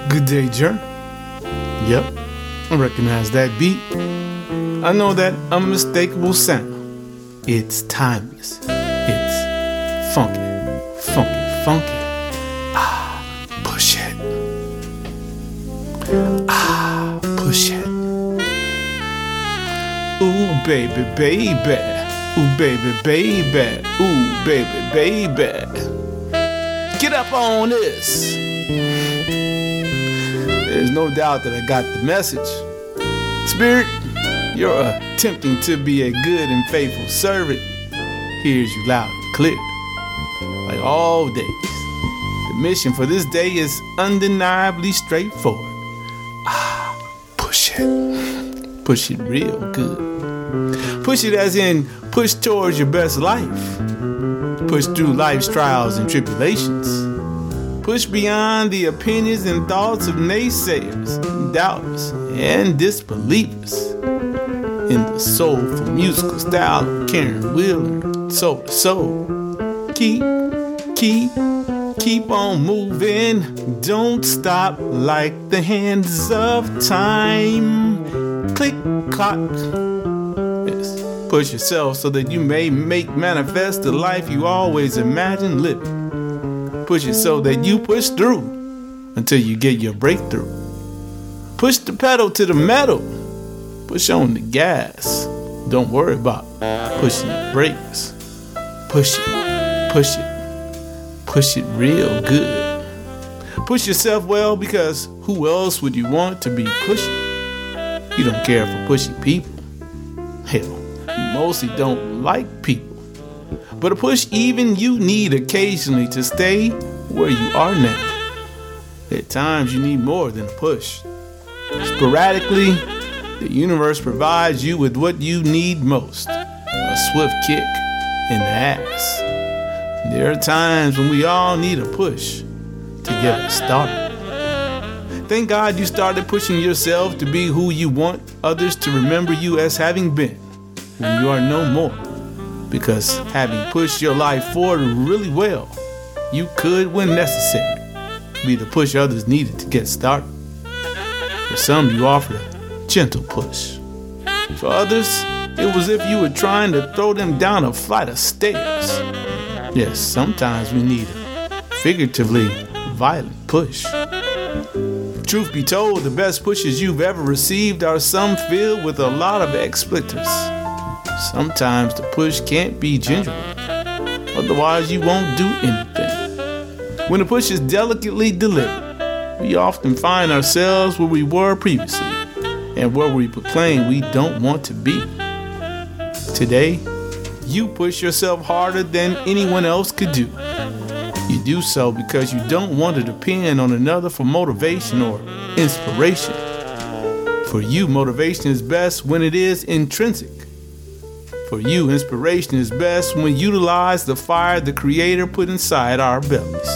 Good day, journey. Yep, I recognize that beat. I know that unmistakable sound. It's timeless. It's funky, funky, funky. Push it. Push it. Ooh, baby, baby. Ooh, baby, baby. Ooh, baby, baby. Get up on this. There's no doubt that I got the message. Spirit, you're attempting to be a good and faithful servant. Hears you loud and clear. Like all days, the mission for this day is undeniably straightforward. Push it. Push it real good. Push it as in push towards your best life. Push through life's trials and tribulations. Push beyond the opinions and thoughts of naysayers, doubters, and disbelievers. In the soulful musical style of Karen Wheeler, Soul to Soul. Keep on moving. Don't stop like the hands of time. Click, clock. Yes. Push yourself so that you may make manifest the life you always imagined living. Push it so that you push through until you get your breakthrough. Push the pedal to the metal. Push on the gas. Don't worry about pushing the brakes. Push it, push it, push it real good. Push yourself well, because who else would you want to be pushing? You don't care for pushing people. Hell, you mostly don't like people. But a push even you need occasionally to stay where you are now. At times you need more than a push. Sporadically, the universe provides you with what you need most, a swift kick in the ass. There are times when we all need a push to get us started. Thank God you started pushing yourself to be who you want others to remember you as having been when you are no more. Because having pushed your life forward really well, you could, when necessary, be the push others needed to get started. For some, you offered a gentle push. For others, it was if you were trying to throw them down a flight of stairs. Yes, sometimes we need a figuratively violent push. Truth be told, the best pushes you've ever received are some filled with a lot of expletives. Sometimes the push can't be gingerly, otherwise you won't do anything. When the push is delicately delivered, we often find ourselves where we were previously and where we proclaim we don't want to be. Today, you push yourself harder than anyone else could do. You do so because you don't want to depend on another for motivation or inspiration. For you, motivation is best when it is intrinsic. For you, inspiration is best when you utilize the fire the Creator put inside our bellies.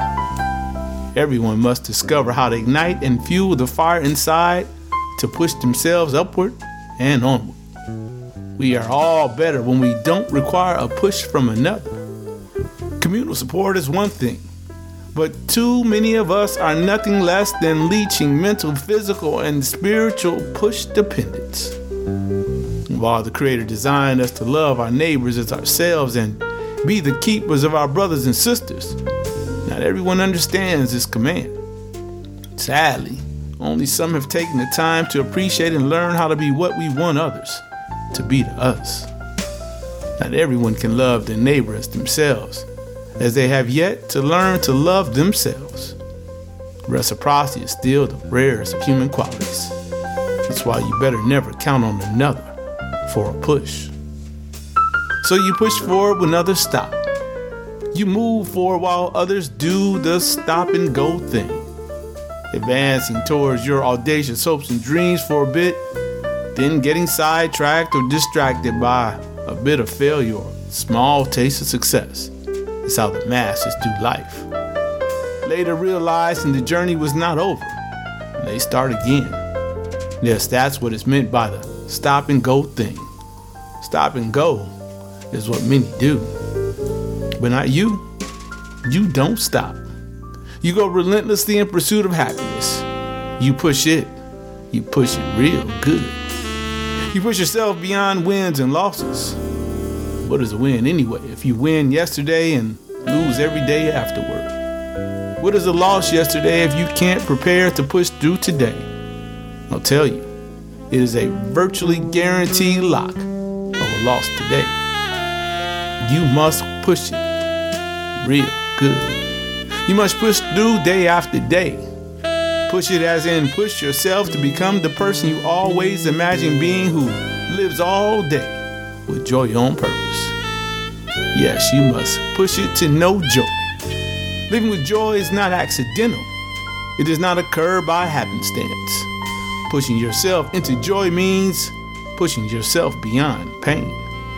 Everyone must discover how to ignite and fuel the fire inside to push themselves upward and onward. We are all better when we don't require a push from another. Communal support is one thing, but too many of us are nothing less than leeching mental, physical, and spiritual push dependence. While the Creator designed us to love our neighbors as ourselves and be the keepers of our brothers and sisters, not everyone understands this command. Sadly, only some have taken the time to appreciate and learn how to be what we want others to be to us. Not everyone can love their neighbor as themselves, as they have yet to learn to love themselves. Reciprocity is still the rarest of human qualities. That's why you better never count on another for a push. So you push forward when others stop. You move forward while others do the stop and go thing, advancing towards your audacious hopes and dreams for a bit, then getting sidetracked or distracted by a bit of failure or small taste of success. It's how the masses do life. Later realizing the journey was not over, they start again. Yes, that's what is meant by the stop and go thing. Stop and go is what many do. But not you. You don't stop. You go relentlessly in pursuit of happiness. You push it real good. You push yourself beyond wins and losses. What is a win anyway if you win yesterday and lose every day afterward? What is a loss yesterday if you can't prepare to push through today? I'll tell you, it is a virtually guaranteed lock of a loss today. You must push it real good. You must push through day after day. Push it as in push yourself to become the person you always imagined being, who lives all day with joy on purpose. Yes, you must push it to know joy. Living with joy is not accidental. It does not occur by happenstance. Pushing yourself into joy means pushing yourself beyond pain.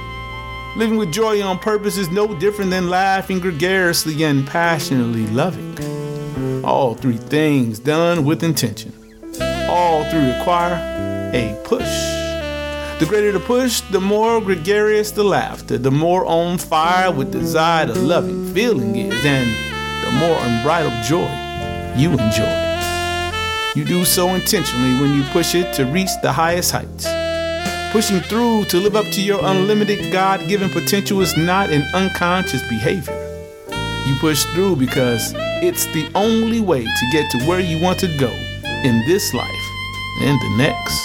Living with joy on purpose is no different than laughing gregariously and passionately loving. All three things done with intention. All three require a push. The greater the push, the more gregarious the laughter, the more on fire with desire the loving feeling is, and the more unbridled joy you enjoy. You do so intentionally when you push it to reach the highest heights. Pushing through to live up to your unlimited God-given potential is not an unconscious behavior. You push through because it's the only way to get to where you want to go in this life and the next.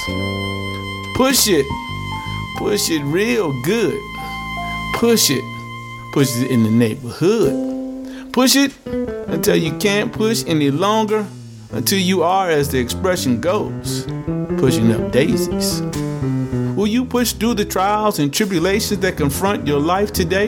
Push it. Push it real good. Push it. Push it in the neighborhood. Push it until you can't push any longer, until you are, as the expression goes, pushing up daisies. Will you push through the trials and tribulations that confront your life today?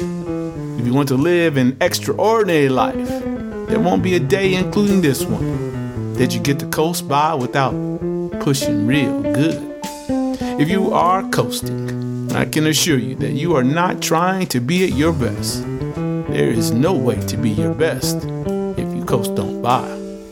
If you want to live an extraordinary life, there won't be a day, including this one, that you get to coast by without pushing real good. If you are coasting, I can assure you that you are not trying to be at your best. There is no way to be your best if you coast on by.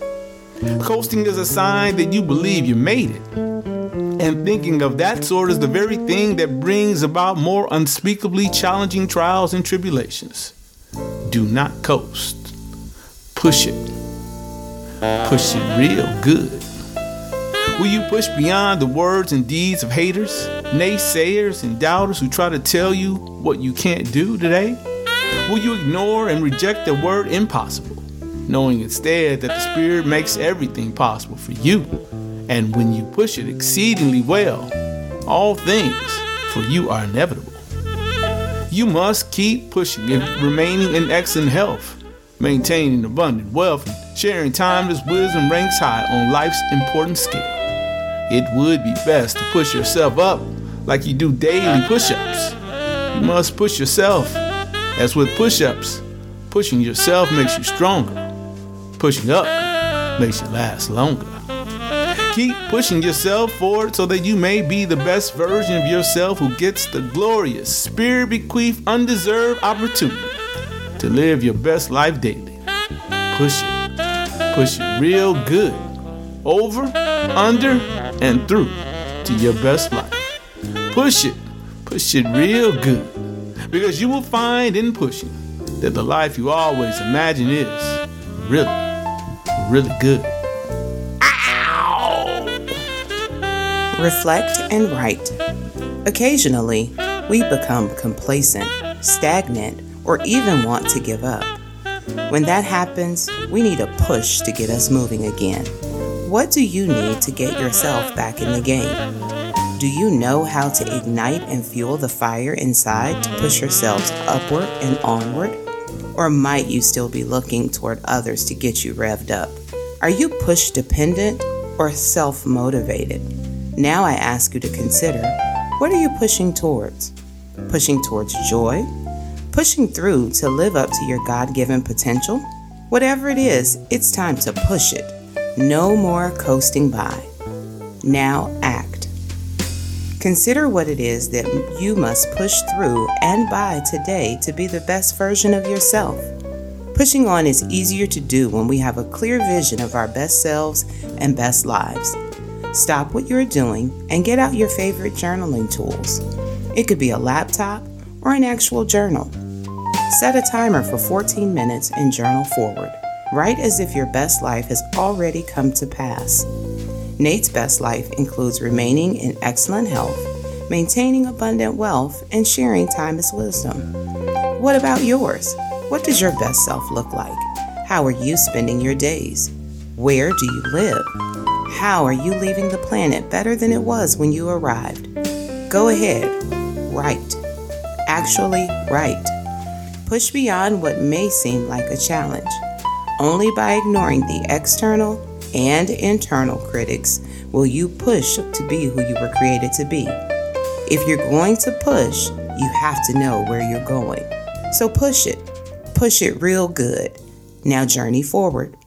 Coasting is a sign that you believe you made it. And thinking of that sort is the very thing that brings about more unspeakably challenging trials and tribulations. Do not coast. Push it. Push it real good. Will you push beyond the words and deeds of haters, naysayers, and doubters who try to tell you what you can't do today? Will you ignore and reject the word impossible, knowing instead that the Spirit makes everything possible for you? And when you push it exceedingly well, all things for you are inevitable. You must keep pushing and remaining in excellent health, maintaining abundant wealth, and sharing time as wisdom ranks high on life's important scale. It would be best to push yourself up like you do daily push-ups. You must push yourself, as with push-ups, pushing yourself makes you stronger. Pushing up makes you last longer. Keep pushing yourself forward so that you may be the best version of yourself who gets the glorious, Spirit-bequeathed, undeserved opportunity to live your best life daily. Push it real good, over, under, and through to your best life. Push it real good, because you will find in pushing that the life you always imagine is really, really good. Reflect and write. Occasionally, we become complacent, stagnant, or even want to give up. When that happens, we need a push to get us moving again. What do you need to get yourself back in the game? Do you know how to ignite and fuel the fire inside to push yourselves upward and onward? Or might you still be looking toward others to get you revved up? Are you push dependent or self-motivated? Now I ask you to consider, what are you pushing towards? Pushing towards joy? Pushing through to live up to your God-given potential? Whatever it is, it's time to push it. No more coasting by. Now act. Consider what it is that you must push through and by today to be the best version of yourself. Pushing on is easier to do when we have a clear vision of our best selves and best lives. Stop what you're doing and get out your favorite journaling tools. It could be a laptop or an actual journal. Set a timer for 14 minutes and journal forward. Write as if your best life has already come to pass. Nate's best life includes remaining in excellent health, maintaining abundant wealth, and sharing timeless wisdom. What about yours? What does your best self look like? How are you spending your days? Where do you live? How are you leaving the planet better than it was when you arrived? Go ahead, write. Actually, write. Push beyond what may seem like a challenge. Only by ignoring the external and internal critics will you push to be who you were created to be. If you're going to push, you have to know where you're going. So push it. Push it real good. Now journey forward.